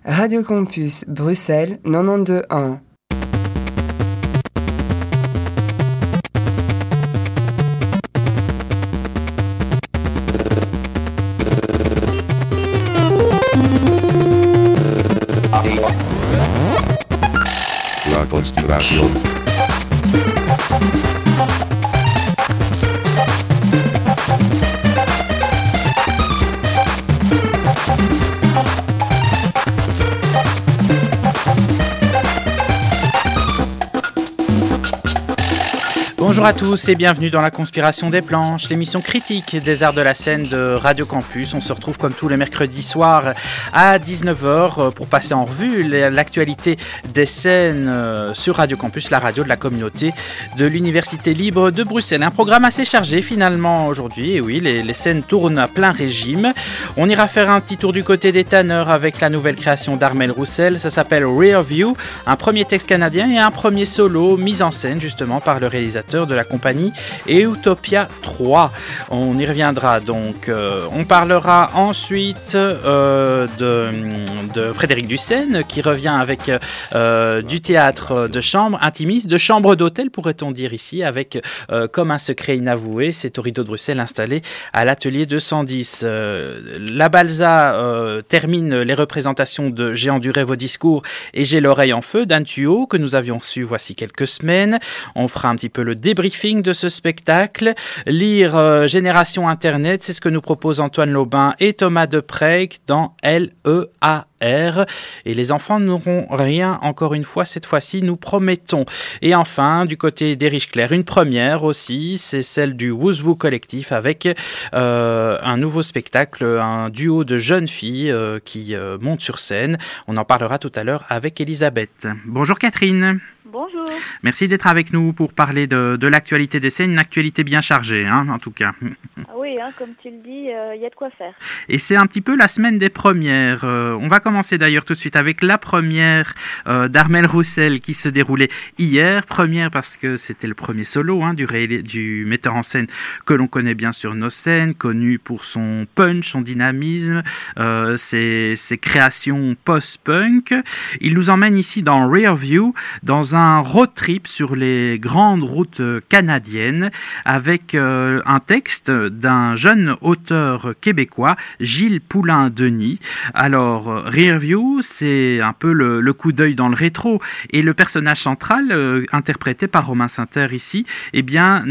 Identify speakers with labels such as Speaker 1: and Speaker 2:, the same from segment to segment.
Speaker 1: Radio Campus Bruxelles 92.1.
Speaker 2: La Conspiration.
Speaker 3: Bonjour à tous et bienvenue dans la Conspiration des Planches, l'émission critique des arts de la scène de Radio Campus. On se retrouve comme tous les mercredis soirs à 19h pour passer en revue l'actualité des scènes sur Radio Campus, la radio de la communauté de l'Université libre de Bruxelles. Un programme assez chargé finalement aujourd'hui, et oui, les scènes tournent à plein régime. On ira faire un petit tour du côté des tanneurs avec la nouvelle création d'Armel Roussel, ça s'appelle Rear View, un premier texte canadien et un premier solo mis en scène justement par le réalisateur de la compagnie Utopia 3. On y reviendra donc. On parlera ensuite de Frédéric Dussène qui revient avec du théâtre de chambre intimiste, de chambre d'hôtel pourrait-on dire ici, avec comme un secret inavoué, c'est au Rideau de Bruxelles installé à l'atelier 210. La Balza termine les représentations de J'ai enduré vos discours et J'ai l'oreille en feu d'un duo que nous avions reçu voici quelques semaines. On fera un petit peu le débriefing de ce spectacle, lire Génération Internet, c'est ce que nous proposent Antoine Lobin et Thomas Depreyck dans LEAR. Et les enfants n'auront rien, encore une fois, cette fois-ci, nous promettons. Et enfin, du côté d'Erich Clair, une première aussi, c'est celle du Wouzwou Collectif avec un nouveau spectacle, un duo de jeunes filles qui montent sur scène. On en parlera tout à l'heure avec Elisabeth. Bonjour Catherine.
Speaker 4: Bonjour.
Speaker 3: Merci d'être avec nous pour parler de l'actualité des scènes, une actualité bien chargée, en tout cas.
Speaker 4: Oui, comme tu le dis, y a de quoi faire.
Speaker 3: Et c'est un petit peu la semaine des premières. On va commencer d'ailleurs tout de suite avec la première d'Armel Roussel qui se déroulait hier. Première parce que c'était le premier solo du metteur en scène que l'on connaît bien sur nos scènes, connu pour son punch, son dynamisme, ses créations post-punk. Il nous emmène ici dans Rear View, dans un road trip sur les grandes routes canadiennes avec un texte d'un jeune auteur québécois, Gilles Poulain-Denis. Alors, Rear View, c'est un peu le coup d'œil dans le rétro et le personnage central, interprété par Romain Sinter ici, eh bien,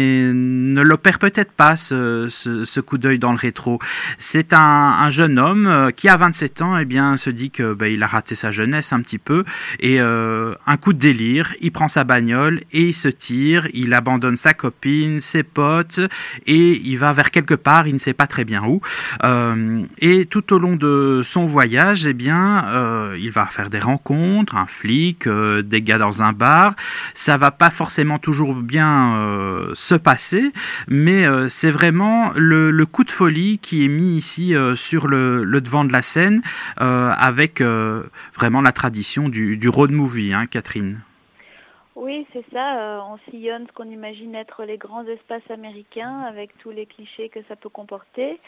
Speaker 3: ne l'opère peut-être pas ce coup d'œil dans le rétro. C'est un jeune homme qui, à 27 ans, eh bien, se dit que il a raté sa jeunesse un petit peu et un coup de délire, il prend sa bagnole et il se tire, il abandonne sa copine, ses potes et il va vers quelque part, il ne sait pas très bien où. Et tout au long de son voyage, eh bien, il va faire des rencontres, un flic, des gars dans un bar. Ça va pas forcément toujours bien se passer, mais c'est vraiment le coup de folie qui est mis ici sur le devant de la scène avec vraiment la tradition du road movie, Catherine.
Speaker 4: Oui, c'est ça. On sillonne ce qu'on imagine être les grands espaces américains avec tous les clichés que ça peut comporter.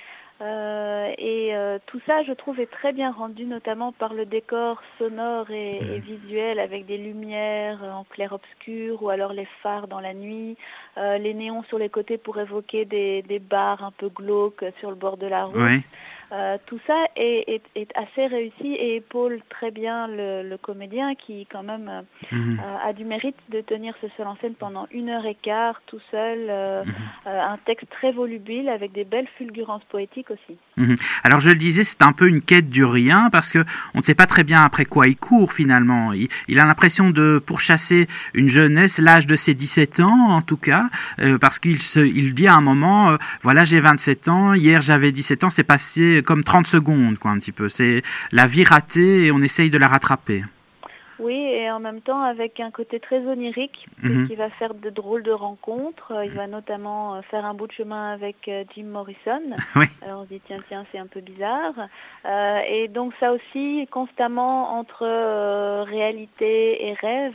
Speaker 4: Et tout ça, je trouve, est très bien rendu, notamment par le décor sonore et visuel avec des lumières en clair-obscur ou alors les phares dans la nuit, les néons sur les côtés pour évoquer des bars un peu glauques sur le bord de la route. Oui. Tout ça est assez réussi et épaule très bien le comédien qui quand même a du mérite de tenir ce seul en scène pendant 1h15 tout seul, un texte très volubile avec des belles fulgurances poétiques aussi.
Speaker 3: Alors je le disais, c'est un peu une quête du rien parce que on ne sait pas très bien après quoi il court finalement. Il a l'impression de pourchasser une jeunesse, l'âge de ses 17 ans en tout cas, parce qu'il dit à un moment, voilà j'ai 27 ans, hier j'avais 17 ans, c'est passé comme 30 secondes, quoi, un petit peu. C'est la vie ratée et on essaye de la rattraper.
Speaker 4: Oui, et en même temps avec un côté très onirique, qui va faire de drôles de rencontres. Il va notamment faire un bout de chemin avec Jim Morrison. Oui. Alors on se dit tiens, c'est un peu bizarre. Et donc ça aussi, constamment entre réalité et rêve,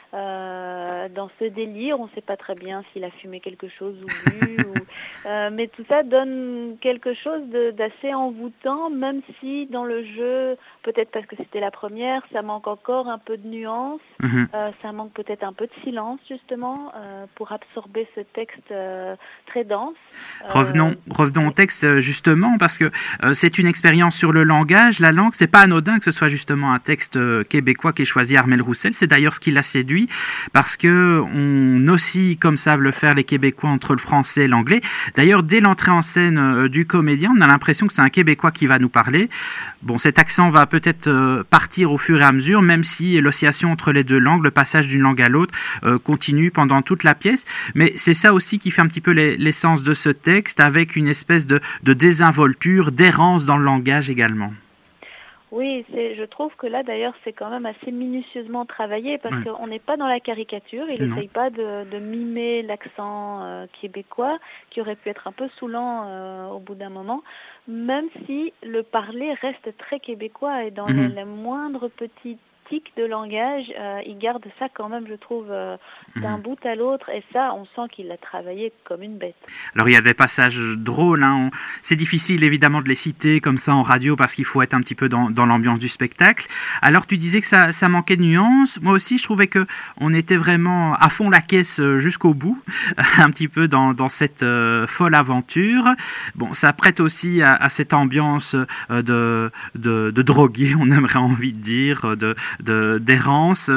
Speaker 4: dans ce délire. On ne sait pas très bien s'il a fumé quelque chose ou bu, mais tout ça donne quelque chose d'assez envoûtant, même si dans le jeu, peut-être parce que c'était la première, ça manque encore un peu de nuances, ça manque peut-être un peu de silence justement pour absorber ce texte très dense.
Speaker 3: Revenons au texte justement, parce que c'est une expérience sur le langage, la langue. C'est pas anodin que ce soit justement un texte québécois qu'ait choisi Armel Roussel. C'est d'ailleurs ce qui l'a séduit, parce que on oscille, comme savent le faire les Québécois, entre le français et l'anglais. D'ailleurs, dès l'entrée en scène du comédien, on a l'impression que c'est un Québécois qui va nous parler. Bon, cet accent va peut-être partir au fur et à mesure, même si l'oscillation entre les deux langues, le passage d'une langue à l'autre, continue pendant toute la pièce. Mais c'est ça aussi qui fait un petit peu l'essence de ce texte, avec une espèce de désinvolture, d'errance dans le langage également.
Speaker 4: Oui, je trouve que là d'ailleurs c'est quand même assez minutieusement travaillé parce qu'on n'est pas dans la caricature, il n'essaye pas de mimer l'accent québécois qui aurait pu être un peu saoulant au bout d'un moment, même si le parler reste très québécois et dans les moindres petits tics de langage, il garde ça quand même, je trouve, d'un bout à l'autre, et ça, on sent qu'il l'a travaillé comme une bête.
Speaker 3: Alors il y a des passages drôles, hein. C'est difficile évidemment de les citer comme ça en radio parce qu'il faut être un petit peu dans l'ambiance du spectacle. Alors tu disais que ça manquait de nuances. Moi aussi je trouvais que on était vraiment à fond la caisse jusqu'au bout, un petit peu dans cette folle aventure. Bon, ça prête aussi à cette ambiance de drogué, on aimerait envie de dire, d'errance.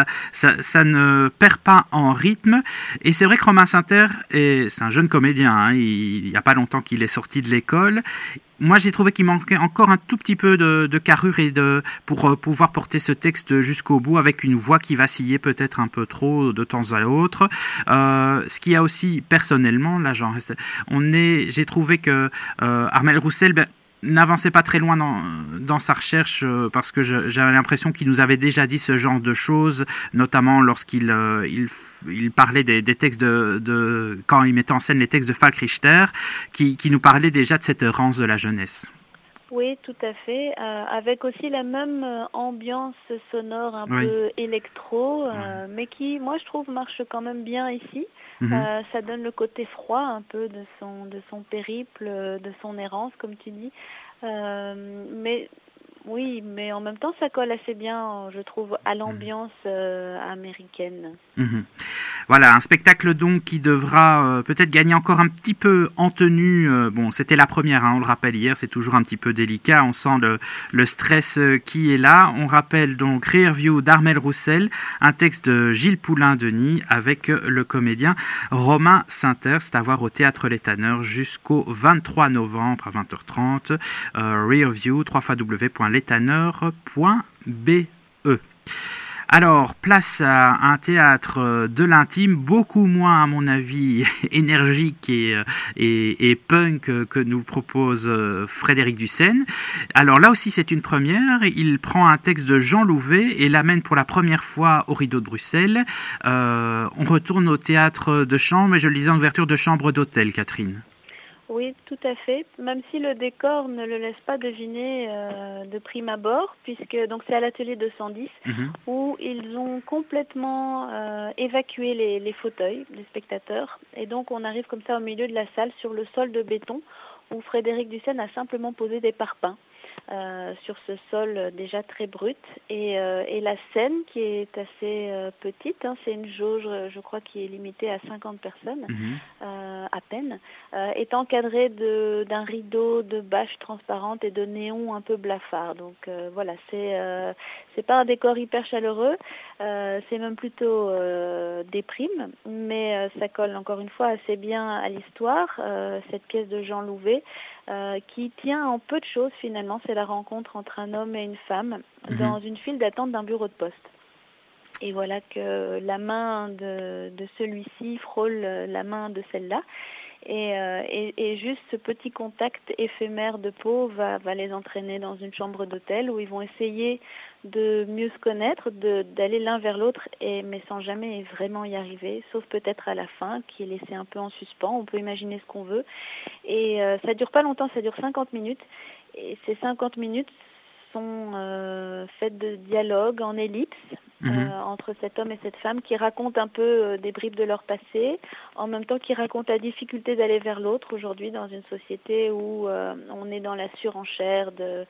Speaker 3: Ça ne perd pas en rythme, et c'est vrai que Romain Sainter c'est un jeune comédien, hein, il n'y a pas longtemps qu'il est sorti de l'école. Moi, j'ai trouvé qu'il manquait encore un tout petit peu de carrure pour pouvoir porter ce texte jusqu'au bout, avec une voix qui vacillait peut-être un peu trop de temps à l'autre. Ce qui a aussi, personnellement, là, j'ai trouvé que Armel Roussel, n'avançait pas très loin dans sa recherche, parce que j'avais l'impression qu'il nous avait déjà dit ce genre de choses, notamment lorsqu'il il parlait des textes quand il mettait en scène les textes de Falk Richter, qui nous parlaient déjà de cette errance de la jeunesse.
Speaker 4: Oui, tout à fait, avec aussi la même ambiance sonore un peu électro, mais qui, moi je trouve, marche quand même bien ici. Ça donne le côté froid un peu de son périple, de son errance, comme tu dis. Mais oui, mais en même temps, ça colle assez bien, je trouve, à l'ambiance américaine.
Speaker 3: Voilà, un spectacle donc qui devra peut-être gagner encore un petit peu en tenue. Bon, c'était la première, hein, on le rappelle hier, c'est toujours un petit peu délicat, on sent le stress qui est là. On rappelle donc Rearview d'Armel Roussel, un texte de Gilles Poulain-Denis avec le comédien Romain Sainter. C'est à voir au Théâtre Les Tanneurs jusqu'au 23 novembre à 20h30. Rearview, www.lestanneurs.be. Alors, place à un théâtre de l'intime, beaucoup moins, à mon avis, énergique et punk que nous propose Frédéric Dussène. Alors là aussi, c'est une première. Il prend un texte de Jean Louvet et l'amène pour la première fois au Rideau de Bruxelles. On retourne au théâtre de chambre, et je le disais en ouverture, de chambre d'hôtel, Catherine.
Speaker 4: Oui, tout à fait, même si le décor ne le laisse pas deviner de prime abord, puisque donc c'est à l'atelier 210 où ils ont complètement évacué les fauteuils des spectateurs, et donc on arrive comme ça au milieu de la salle sur le sol de béton où Frédéric Dussène a simplement posé des parpaings sur ce sol déjà très brut, et la scène qui est assez petite, hein, c'est une jauge, je crois, qui est limitée à 50 personnes à peine, est encadrée d'un rideau de bâches transparentes et de néons un peu blafards. Donc voilà, c'est pas un décor hyper chaleureux, c'est même plutôt déprime, mais ça colle encore une fois assez bien à l'histoire, cette pièce de Jean Louvet, qui tient en peu de choses finalement. C'est la rencontre entre un homme et une femme dans une file d'attente d'un bureau de poste. Et voilà que la main de celui-ci frôle la main de celle-là. Et juste ce petit contact éphémère de peau va les entraîner dans une chambre d'hôtel où ils vont essayer de mieux se connaître, d'aller l'un vers l'autre, mais sans jamais vraiment y arriver, sauf peut-être à la fin, qui est laissée un peu en suspens. On peut imaginer ce qu'on veut. Et ça dure pas longtemps, ça dure 50 minutes. Et ces 50 minutes sont faites de dialogues en ellipse, entre cet homme et cette femme qui racontent un peu des bribes de leur passé, en même temps qui racontent la difficulté d'aller vers l'autre aujourd'hui dans une société où on est dans la surenchère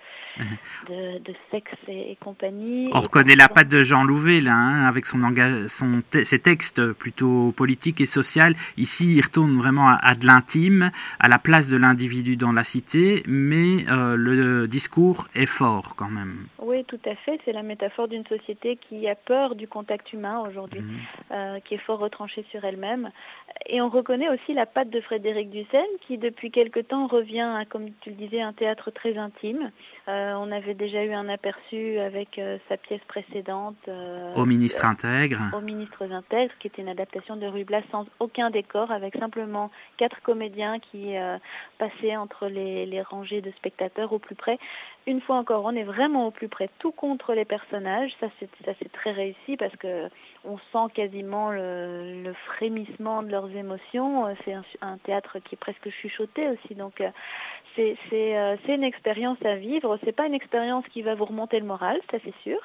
Speaker 4: de sexe et compagnie.
Speaker 3: On reconnaît la patte de Jean Louvet, là, avec ses textes plutôt politiques et sociaux. Ici, il retourne vraiment à de l'intime, à la place de l'individu dans la cité, mais le discours est fort quand même.
Speaker 4: Oui, tout à fait. C'est la métaphore d'une société qui a peur du contact humain aujourd'hui, qui est fort retranchée sur elle-même. Et on reconnaît aussi la patte de Frédéric Dussène, qui depuis quelque temps revient à, comme tu le disais, un théâtre très intime. On avait déjà eu un aperçu avec sa pièce précédente.
Speaker 3: Au ministre intègre.
Speaker 4: Aux ministres intègres, qui était une adaptation de Ruy Blas sans aucun décor, avec simplement 4 comédiens qui passaient entre les rangées de spectateurs au plus près. Une fois encore, on est vraiment au plus près, tout contre les personnages. Ça c'est très réussi parce que on sent quasiment le frémissement de leurs émotions. C'est un théâtre qui est presque chuchoté aussi, donc c'est une expérience à vivre. C'est pas une expérience qui va vous remonter le moral, ça c'est sûr.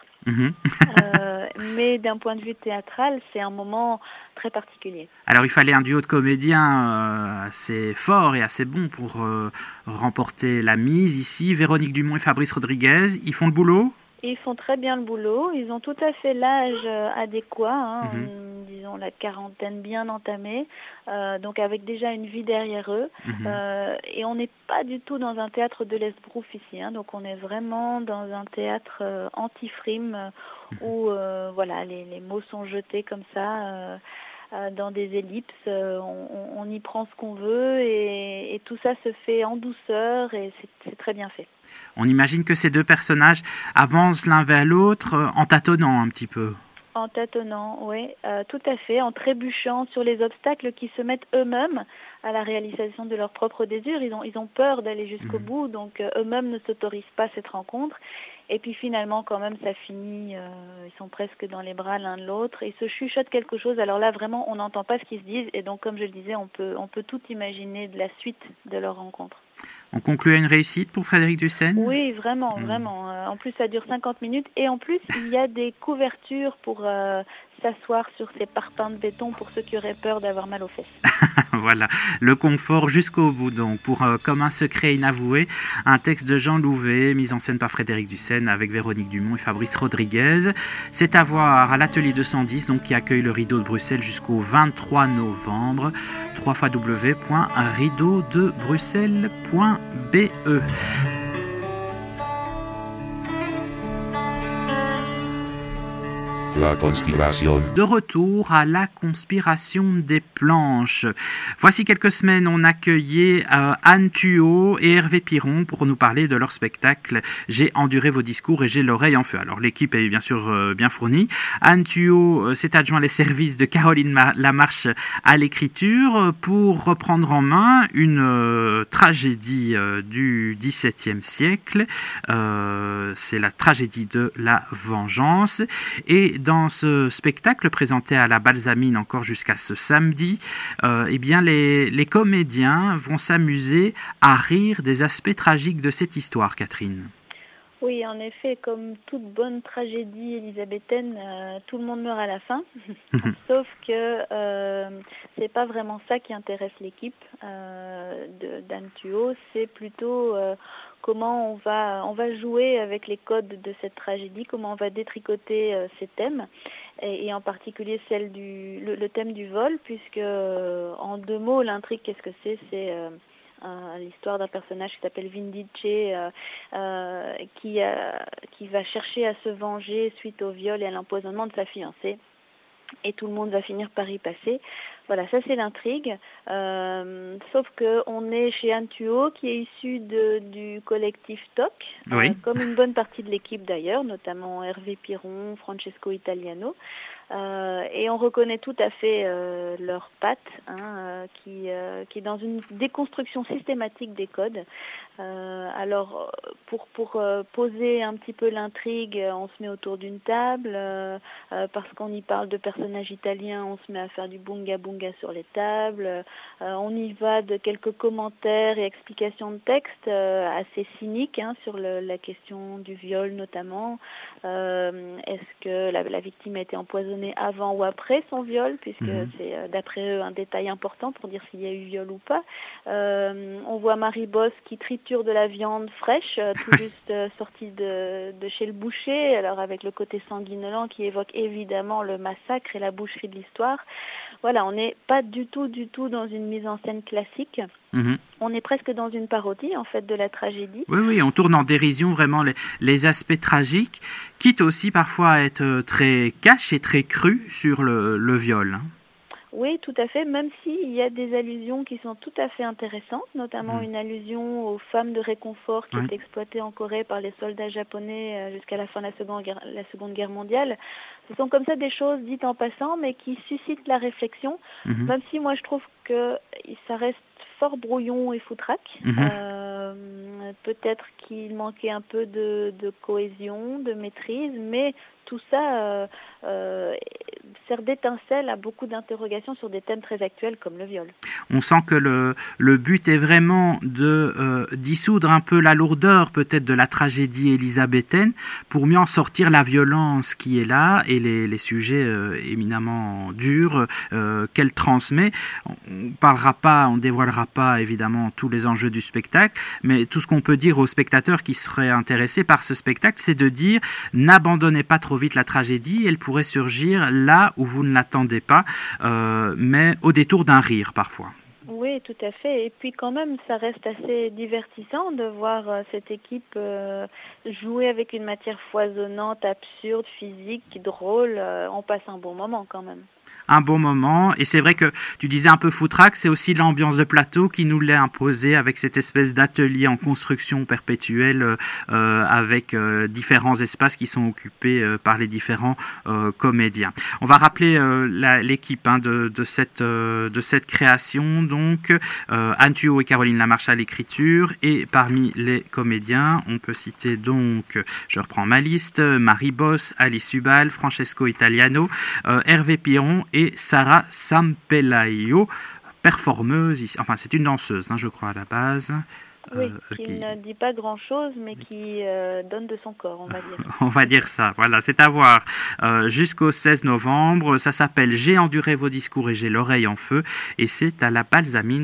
Speaker 4: Mais d'un point de vue théâtral, c'est un moment très particulier.
Speaker 3: Alors il fallait un duo de comédiens assez fort et assez bon pour remporter la mise ici. Véronique Dumont et Fabrice Rodriguez, ils font le boulot ?
Speaker 4: Ils font très bien le boulot, ils ont tout à fait l'âge adéquat, disons la quarantaine bien entamée, donc avec déjà une vie derrière eux. Et on n'est pas du tout dans un théâtre de l'esbrouf ici, donc on est vraiment dans un théâtre anti-frime où voilà, les mots sont jetés comme ça. Dans des ellipses, on y prend ce qu'on veut et tout ça se fait en douceur et c'est très bien fait.
Speaker 3: On imagine que ces deux personnages avancent l'un vers l'autre en tâtonnant un petit peu.
Speaker 4: En tâtonnant, oui, tout à fait, en trébuchant sur les obstacles qui se mettent eux-mêmes à la réalisation de leurs propres désirs. Ils ont peur d'aller jusqu'au bout, donc eux-mêmes ne s'autorisent pas cette rencontre. Et puis finalement, quand même, ça finit, ils sont presque dans les bras l'un de l'autre, ils se chuchotent quelque chose. Alors là, vraiment, on n'entend pas ce qu'ils se disent, et donc, comme je le disais, on peut tout imaginer de la suite de leur rencontre.
Speaker 3: On conclut à une réussite pour Frédéric Dussène ?
Speaker 4: Oui, vraiment, vraiment. En plus, ça dure 50 minutes, et en plus, il y a des couvertures pour s'asseoir sur ces parpaings de béton pour ceux qui auraient peur d'avoir mal aux fesses.
Speaker 3: Voilà, le confort jusqu'au bout donc, pour Comme un secret inavoué, un texte de Jean Louvet, mis en scène par Frédéric Dussène avec Véronique Dumont et Fabrice Rodriguez. C'est à voir à l'Atelier 210, donc, qui accueille le Rideau de Bruxelles jusqu'au 23 novembre, www.rideaudebruxelles.be.
Speaker 2: La conspiration.
Speaker 3: De retour à la conspiration des planches. Voici quelques semaines, on accueillait Anne Thuot et Hervé Piron pour nous parler de leur spectacle « J'ai enduré vos discours et j'ai l'oreille en feu ». Alors l'équipe est bien sûr bien fournie. Anne Thuot s'est adjoint les services de Caroline Lamarche à l'écriture pour reprendre en main une tragédie du XVIIe siècle. C'est la tragédie de la vengeance. Et dans ce spectacle présenté à la Balsamine encore jusqu'à ce samedi, eh bien les comédiens vont s'amuser à rire des aspects tragiques de cette histoire, Catherine.
Speaker 4: Oui, en effet, comme toute bonne tragédie élisabéthaine, tout le monde meurt à la fin. Sauf que c'est pas vraiment ça qui intéresse l'équipe d'Anne Thuot, c'est plutôt comment on va jouer avec les codes de cette tragédie, comment on va détricoter ces thèmes, et en particulier le thème du vol, puisque en 2 mots, l'intrigue, qu'est-ce que c'est ? C'est l'histoire d'un personnage qui s'appelle Vindice qui va chercher à se venger suite au viol et à l'empoisonnement de sa fiancée. Et tout le monde va finir par y passer. Voilà, ça c'est l'intrigue. Sauf qu'on est chez Anne Thuot, qui est issue du collectif TOC,
Speaker 3: oui.
Speaker 4: Comme une bonne partie de l'équipe d'ailleurs, notamment Hervé Piron, Francesco Italiano. Et on reconnaît tout à fait leur patte, qui est dans une déconstruction systématique des codes. Alors, pour poser un petit peu l'intrigue, on se met autour d'une table, parce qu'on y parle de personnages italiens, on se met à faire du bunga bunga manga sur les tables. On y va de quelques commentaires et explications de texte assez cyniques sur la question du viol notamment. Est-ce que la victime a été empoisonnée avant ou après son viol, puisque c'est d'après eux un détail important pour dire s'il y a eu viol ou pas. On voit Marie Bosse qui triture de la viande fraîche, tout juste sortie de chez le boucher, alors avec le côté sanguinolent qui évoque évidemment le massacre et la boucherie de l'histoire. Voilà, on n'est pas du tout dans une mise en scène classique. On est presque dans une parodie en fait de la tragédie.
Speaker 3: Oui, on tourne en dérision vraiment les aspects tragiques, quitte aussi parfois à être très cash et très cru sur le viol.
Speaker 4: Oui, tout à fait, même s'il y a des allusions qui sont tout à fait intéressantes, notamment une allusion aux femmes de réconfort qui étaient exploitées en Corée par les soldats japonais jusqu'à la fin de la Seconde Guerre mondiale. Ce sont comme ça des choses dites en passant, mais qui suscitent la réflexion, même si moi je trouve que ça reste fort brouillon et foutraque. Peut-être qu'il manquait un peu de cohésion, de maîtrise, mais tout ça sert d'étincelle à beaucoup d'interrogations sur des thèmes très actuels comme le viol.
Speaker 3: On sent que le but est vraiment de dissoudre un peu la lourdeur peut-être de la tragédie élisabéthaine pour mieux en sortir la violence qui est là et les sujets éminemment durs qu'elle transmet. On dévoilera pas évidemment tous les enjeux du spectacle, mais tout ce qu'on peut dire aux spectateurs qui seraient intéressés par ce spectacle, c'est de dire n'abandonnez pas trop vite la tragédie, elle pourrait surgir là où vous ne l'attendez pas, mais au détour d'un rire parfois.
Speaker 4: Oui, tout à fait. Et puis quand même, ça reste assez divertissant de voir cette équipe jouer avec une matière foisonnante, absurde, physique, drôle. On passe un bon moment quand même.
Speaker 3: Un bon moment, et c'est vrai que tu disais un peu foutraque, c'est aussi l'ambiance de plateau qui nous l'a imposé avec cette espèce d'atelier en construction perpétuelle avec différents espaces qui sont occupés par les différents comédiens. On va rappeler l'équipe de cette création, donc Anne Thuot et Caroline Lamarche à l'écriture, et parmi les comédiens, on peut citer donc, je reprends ma liste, Marie Bosse, Alice Subal, Francesco Italiano, Hervé Piron et Sarah Sampelaio, performeuse, enfin c'est une danseuse, je crois à la base.
Speaker 4: Oui, qui ne dit pas grand-chose, mais qui donne de son corps, on va dire.
Speaker 3: On va dire ça, voilà, c'est à voir jusqu'au 16 novembre. Ça s'appelle « J'ai enduré vos discours et j'ai l'oreille en feu » et c'est à la Balsamine,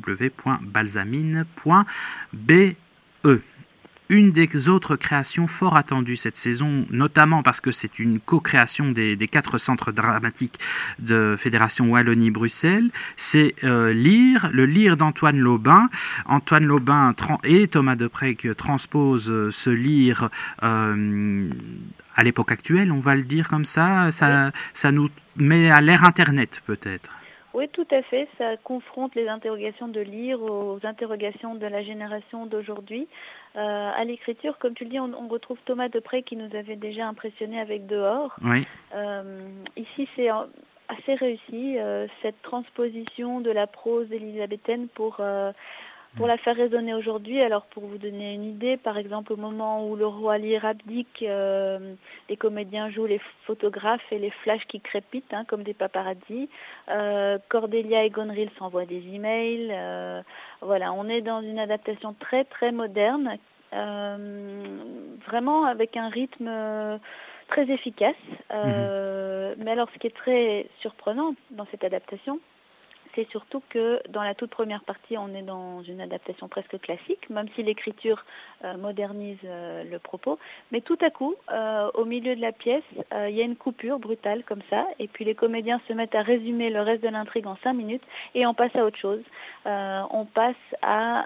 Speaker 3: www.balsamine.be. Une des autres créations fort attendues cette saison, notamment parce que c'est une co-création des 4 centres dramatiques de Fédération Wallonie-Bruxelles, c'est Lire, le Lire d'Antoine Lobin. Antoine Lobin et Thomas Deprez transposent ce Lire à l'époque actuelle, on va le dire comme ça. Ça nous met à l'ère Internet peut-être.
Speaker 4: Oui, tout à fait. Ça confronte les interrogations de Lire aux interrogations de la génération d'aujourd'hui. À l'écriture, comme tu le dis, on retrouve Thomas Deprez qui nous avait déjà impressionné avec Dehors.
Speaker 3: Oui.
Speaker 4: Ici, c'est assez réussi, cette transposition de la prose élisabéthaine pour la faire résonner aujourd'hui. Alors pour vous donner une idée, par exemple au moment où le roi Lear abdique, les comédiens jouent les photographes et les flashs qui crépitent comme des paparazzis. Cordelia et Goneril s'envoient des emails. Voilà, on est dans une adaptation très très moderne, vraiment avec un rythme très efficace. Mais alors ce qui est très surprenant dans cette adaptation, c'est surtout que dans la toute première partie, on est dans une adaptation presque classique, même si l'écriture modernise le propos. Mais tout à coup, au milieu de la pièce, il y a une coupure brutale comme ça, et puis les comédiens se mettent à résumer le reste de l'intrigue en 5 minutes, et on passe à autre chose. On passe à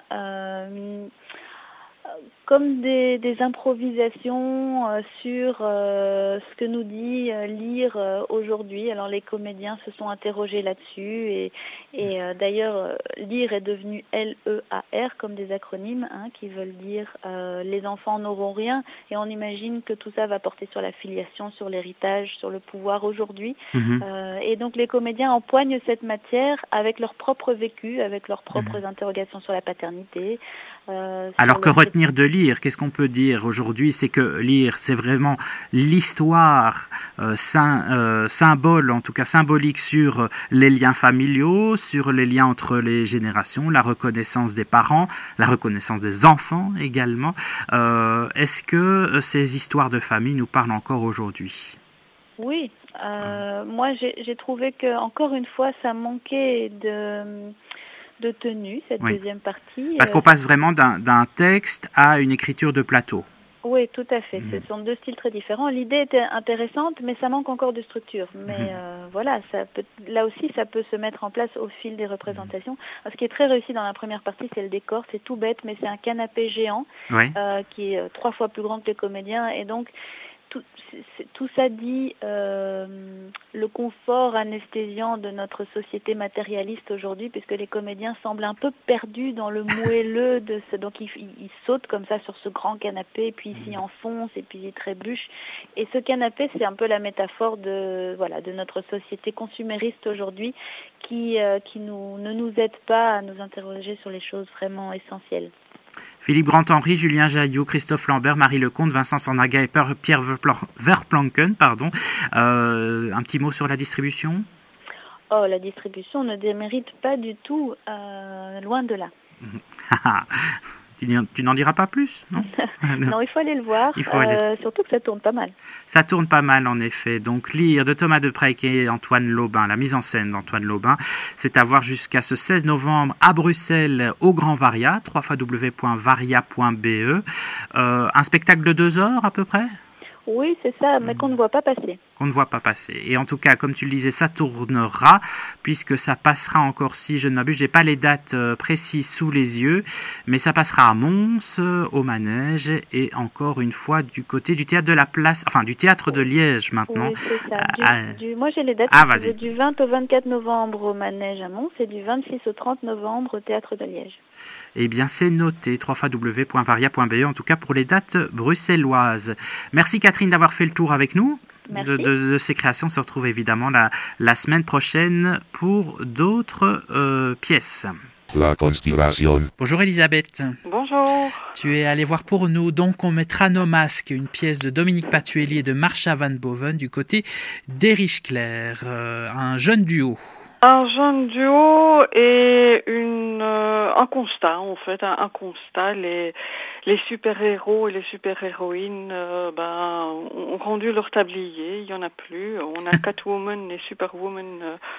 Speaker 4: comme des improvisations sur ce que nous dit Lire aujourd'hui. Alors les comédiens se sont interrogés là-dessus et d'ailleurs Lire est devenu LEAR comme des acronymes qui veulent dire les enfants n'auront rien, et on imagine que tout ça va porter sur la filiation, sur l'héritage, sur le pouvoir aujourd'hui. Et donc les comédiens empoignent cette matière avec leur propre vécu, avec leurs propres interrogations sur la paternité.
Speaker 3: Alors que retenir de lire, qu'est-ce qu'on peut dire aujourd'hui? C'est que lire, c'est vraiment l'histoire symbole, en tout cas symbolique, sur les liens familiaux, sur les liens entre les générations, la reconnaissance des parents, la reconnaissance des enfants également. Est-ce que ces histoires de famille nous parlent encore aujourd'hui?
Speaker 4: Oui, moi j'ai trouvé que encore une fois ça manquait de tenue, cette deuxième partie.
Speaker 3: Parce qu'on passe vraiment d'un texte à une écriture de plateau.
Speaker 4: Oui, tout à fait. Ce sont deux styles très différents. L'idée était intéressante, mais ça manque encore de structure. Mais voilà, là aussi, ça peut se mettre en place au fil des représentations. Ce qui est très réussi dans la première partie, c'est le décor. C'est tout bête, mais c'est un canapé géant qui est 3 fois plus grand que les comédiens. Et donc, tout ça dit le confort anesthésiant de notre société matérialiste aujourd'hui, puisque les comédiens semblent un peu perdus dans le moelleux de ce... Donc ils sautent comme ça sur ce grand canapé, puis ils s'y enfoncent et puis ils trébuchent. Et ce canapé, c'est un peu la métaphore de notre société consumériste aujourd'hui qui ne nous aide pas à nous interroger sur les choses vraiment essentielles.
Speaker 3: Philippe Grand-Henry, Julien Jaillot, Christophe Lambert, Marie Lecomte, Vincent Sornaga et Pierre Verplanken. Un petit mot sur la distribution?
Speaker 4: La distribution ne démérite pas du tout, loin de là.
Speaker 3: Tu n'en diras pas plus, non?
Speaker 4: Non, il faut aller le voir, surtout que ça tourne pas mal.
Speaker 3: Ça tourne pas mal, en effet. Donc, Lire de Thomas Depreyck et Antoine Lobin, la mise en scène d'Antoine Lobin, c'est à voir jusqu'à ce 16 novembre à Bruxelles, au Grand Varia, www.varia.be. Un spectacle de 2 heures, à peu près?
Speaker 4: Oui, c'est ça, mais qu'on ne voit pas passer.
Speaker 3: Qu'on ne voit pas passer. Et en tout cas, comme tu le disais, ça tournera, puisque ça passera encore, si je ne m'abuse, j'ai pas les dates précises sous les yeux, mais ça passera à Mons, au Manège, et encore une fois du côté du théâtre de la Place, enfin du théâtre de Liège maintenant.
Speaker 4: Oui, c'est ça. Moi j'ai les dates, du 20 au 24 novembre au Manège à Mons, et du 26 au 30 novembre au théâtre de Liège.
Speaker 3: Eh bien, c'est noté, www.varia.be, en tout cas pour les dates bruxelloises. Merci Catherine d'avoir fait le tour avec nous. De ces créations. On se retrouve évidemment la semaine prochaine pour d'autres pièces.
Speaker 2: La Conspiration.
Speaker 3: Bonjour Elisabeth.
Speaker 5: Bonjour.
Speaker 3: Tu es allée voir pour nous, donc on mettra nos masques, une pièce de Dominique Patuelli et de Marsha Van Boven du côté d'Erich Clair, un jeune duo.
Speaker 5: Un jeune duo et un constat, en fait, un constat. Les super-héros et les super-héroïnes ont rendu leur tablier, il n'y en a plus. On a Catwoman et Superwoman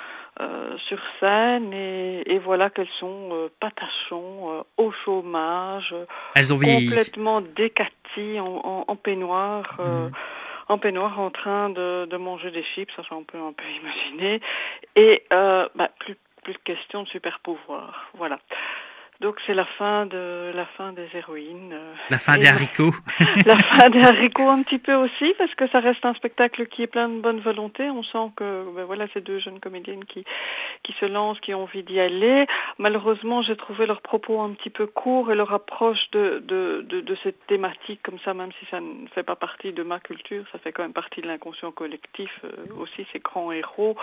Speaker 5: sur scène et voilà qu'elles sont patachons, au chômage,
Speaker 3: elles ont
Speaker 5: complètement décaties en peignoir. En peignoir en train de manger des chips, ça on peut un peu imaginer, et plus de question de super pouvoir, voilà. Donc c'est la fin des héroïnes.
Speaker 3: La fin des haricots.
Speaker 5: La fin des haricots un petit peu aussi, parce que ça reste un spectacle qui est plein de bonne volonté. On sent que ces 2 jeunes comédiennes qui se lancent, qui ont envie d'y aller. Malheureusement, j'ai trouvé leurs propos un petit peu courts et leur approche de cette thématique comme ça, même si ça ne fait pas partie de ma culture, ça fait quand même partie de l'inconscient collectif aussi, ces grands héros.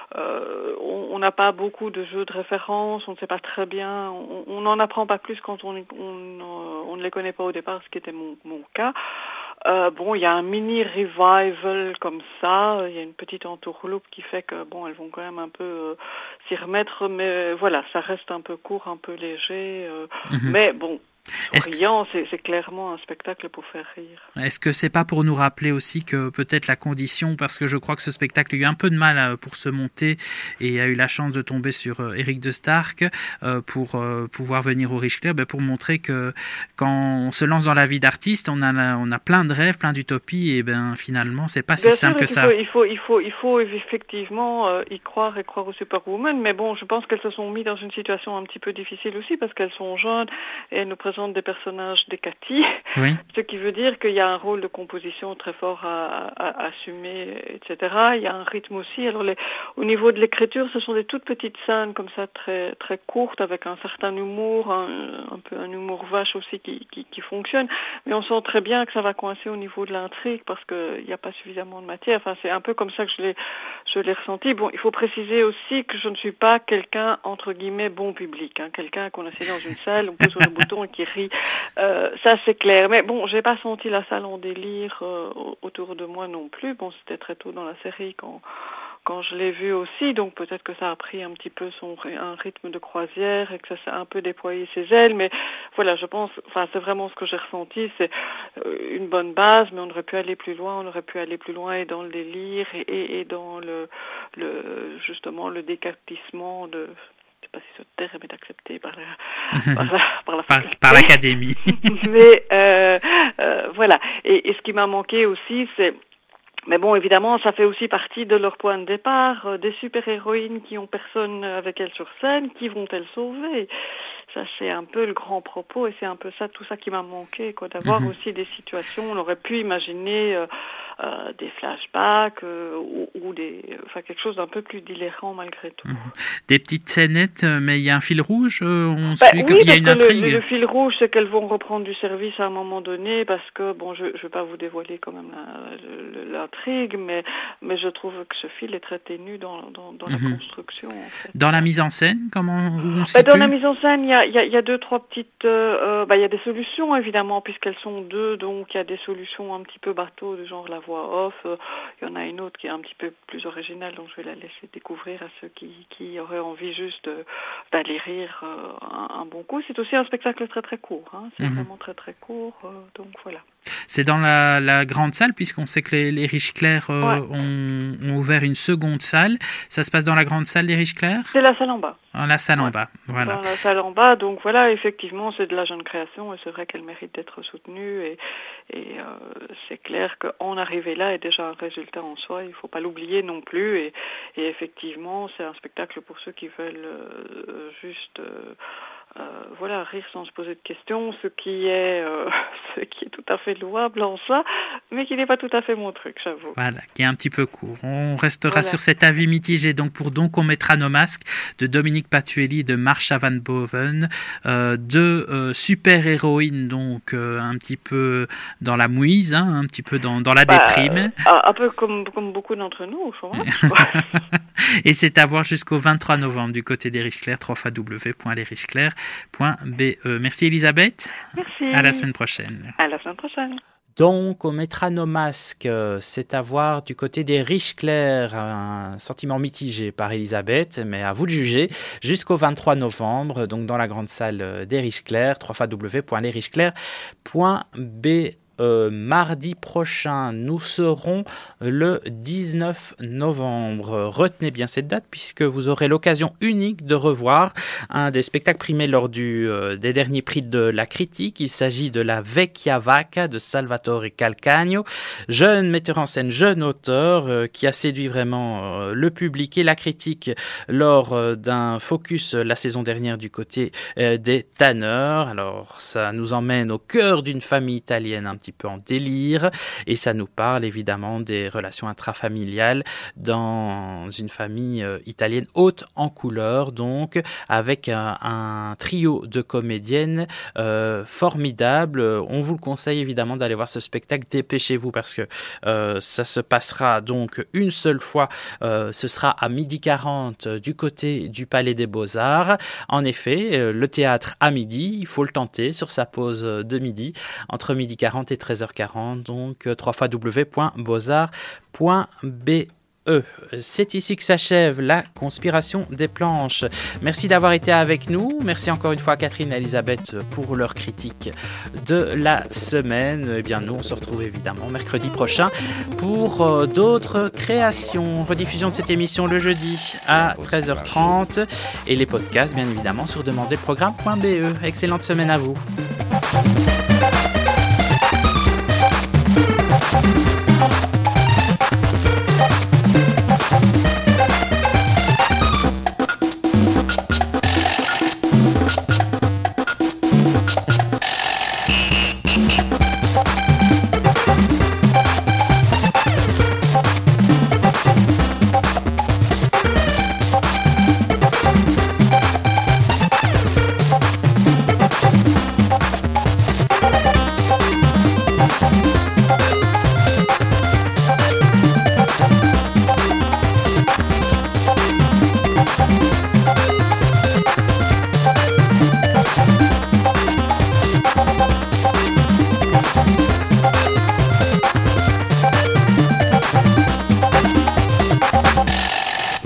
Speaker 5: On n'a pas beaucoup de jeux de référence, on ne sait pas très bien, on n'en apprend pas plus quand on ne les connaît pas au départ, ce qui était mon cas. Il y a un mini revival comme ça, il y a une petite entourloupe qui fait que elles vont quand même un peu s'y remettre, mais voilà, ça reste un peu court, un peu léger, mais bon. C'est clairement un spectacle pour faire rire.
Speaker 3: Est-ce que c'est pas pour nous rappeler aussi que peut-être la condition, parce que je crois que ce spectacle a eu un peu de mal pour se monter et a eu la chance de tomber sur Éric de Starck pour pouvoir venir au Erich Clair, pour montrer que quand on se lance dans la vie d'artiste, on a plein de rêves, plein d'utopies et finalement c'est pas si simple que ça.
Speaker 5: Il faut effectivement y croire et croire au Superwoman, mais bon, je pense qu'elles se sont mises dans une situation un petit peu difficile aussi parce qu'elles sont jeunes et elles nous présentent des personnages décatis, ce qui veut dire qu'il y a un rôle de composition très fort à assumer, etc. Il y a un rythme aussi. Alors au niveau de l'écriture, ce sont des toutes petites scènes comme ça, très très courtes, avec un certain humour, un peu un humour vache aussi qui fonctionne, mais on sent très bien que ça va coincer au niveau de l'intrigue parce qu'il n'y a pas suffisamment de matière. Enfin, c'est un peu comme ça que je l'ai ressenti. Bon, il faut préciser aussi que je ne suis pas quelqu'un, entre guillemets, bon public, quelqu'un qu'on assied dans une salle, on pousse sur le bouton et qui série. Ça, c'est clair. Mais bon, j'ai pas senti la salle en délire autour de moi non plus. Bon, c'était très tôt dans la série quand je l'ai vu aussi, donc peut-être que ça a pris un petit peu un rythme de croisière et que ça s'est un peu déployé ses ailes, mais voilà, je pense, enfin c'est vraiment ce que j'ai ressenti, c'est une bonne base, mais on aurait pu aller plus loin et dans le délire et dans justement le décapitissement de... Je sais pas si ce terme est accepté par la faculté.
Speaker 3: Par l'académie.
Speaker 5: Mais voilà, et ce qui m'a manqué aussi, c'est... Mais bon, évidemment, ça fait aussi partie de leur point de départ, des super-héroïnes qui ont personne avec elles sur scène, qui vont-elles sauver ? Ça, c'est un peu le grand propos et c'est un peu ça, tout ça qui m'a manqué, quoi, d'avoir aussi des situations, on aurait pu imaginer des flashbacks ou quelque chose d'un peu plus délirant malgré tout.
Speaker 3: Des petites scénettes, mais il y a un fil rouge,
Speaker 5: il
Speaker 3: y a une intrigue.
Speaker 5: Le fil rouge, c'est qu'elles vont reprendre du service à un moment donné, parce que, bon, je vais pas vous dévoiler quand même l'intrigue, mais je trouve que ce fil est très ténu dans la construction. En fait.
Speaker 3: Dans la mise en scène, comment on situe ?
Speaker 5: Dans la mise en scène, il y a deux, trois petites... il y a des solutions, évidemment, puisqu'elles sont deux, donc il y a des solutions un petit peu bateau, du genre la voix off. Il y en a une autre qui est un petit peu plus originale, donc je vais la laisser découvrir à ceux qui auraient envie juste d'aller rire un bon coup. C'est aussi un spectacle très très court, hein. C'est vraiment très très court, donc voilà.
Speaker 3: C'est dans la grande salle, puisqu'on sait que les Riche-Clair ont ouvert une seconde salle. Ça se passe dans la grande salle des Riche-Clair ?
Speaker 5: C'est la salle en bas.
Speaker 3: La salle en bas, voilà.
Speaker 5: Dans la salle en bas, donc voilà, effectivement, c'est de la jeune création et c'est vrai qu'elle mérite d'être soutenue et c'est clair qu'en arriver là est déjà un résultat en soi, il ne faut pas l'oublier non plus et effectivement, c'est un spectacle pour ceux qui veulent juste... rire sans se poser de questions, ce qui est tout à fait louable en ça, mais qui n'est pas tout à fait mon truc, j'avoue.
Speaker 3: Voilà, qui est un petit peu court. On restera sur cet avis mitigé. Donc on mettra nos masques de Dominique Patuelli et de Marsha Van Boven, deux super-héroïnes, donc un petit peu dans la mouise, un petit peu dans la déprime.
Speaker 5: Un peu comme beaucoup d'entre nous, je crois.
Speaker 3: Et c'est à voir jusqu'au 23 novembre du côté des Riche-Clair, www.lesricheclair.be. Merci Elisabeth.
Speaker 5: Merci.
Speaker 3: À la semaine prochaine.
Speaker 5: À la semaine prochaine.
Speaker 3: Donc, on mettra nos masques. C'est à voir du côté des Riche-Clair. Un sentiment mitigé par Elisabeth, mais à vous de juger. Jusqu'au 23 novembre, donc dans la grande salle des Riche-Clair, www.lesricheclair.be. Mardi prochain, nous serons le 19 novembre. Retenez bien cette date puisque vous aurez l'occasion unique de revoir un des spectacles primés lors des derniers prix de la critique. Il s'agit de La Vecchia Vacca de Salvatore Calcagno, jeune metteur en scène, jeune auteur qui a séduit vraiment le public et la critique lors d'un focus la saison dernière du côté des tanneurs. Alors ça nous emmène au cœur d'une famille italienne un petit peu en délire et ça nous parle évidemment des relations intrafamiliales dans une famille italienne haute en couleurs, donc avec un trio de comédiennes formidables. On vous le conseille évidemment d'aller voir ce spectacle, dépêchez-vous parce que ça se passera donc une seule fois, ce sera à 12h40 du côté du Palais des Beaux-Arts. En effet, le théâtre à midi, il faut le tenter sur sa pause de midi, entre 12h40 et 13h40, donc www.beauxarts.be. C'est ici que s'achève la conspiration des planches. Merci d'avoir été avec nous. Merci encore une fois à Catherine et Elisabeth pour leur critique de la semaine. Eh bien, nous, on se retrouve évidemment mercredi prochain pour d'autres créations. Rediffusion de cette émission le jeudi à 13h30 et les podcasts, bien évidemment, sur demanderprogramme.be. Excellente semaine à vous.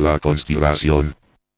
Speaker 2: La conspiration.